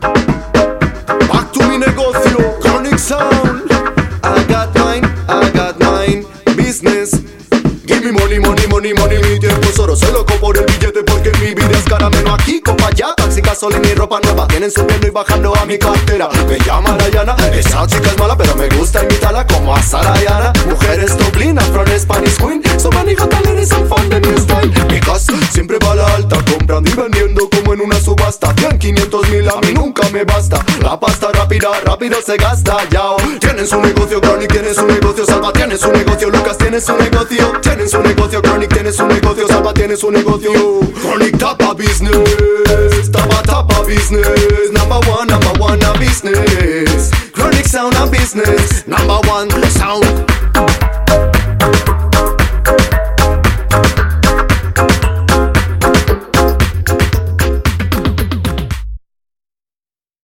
Back to mi negocio, Chronic Sound. I got mine, business. Give me money, money, money, money. Mi tiempo es oro, soy loco por el billete porque mi vida es caramelo. Aquí, copa, ya, taxi, gasolina y ropa nueva. Tienen subiendo y bajando a mi cartera. Me llama Dayana, esa chica es mala, pero me gusta imitarla como a Sarayana. Mujeres Dublina, from Spanish Queen. So many hot ladies and fun de mi style. Mi casa siempre va a la alta, comprando y vendiendo como en una subasta. 100, 500 mil, a mí nunca me basta. La pasta rápida, rápido se gasta, yao. Tienen su negocio, Chronic tiene su negocio, Salva tiene su negocio, Lucas tiene su negocio. Tienen su negocio, Chronic tiene su negocio, Salva tiene su negocio. Chronic tapa business, tapa business. Number one a business. Chronic Sound a business. Number one sound.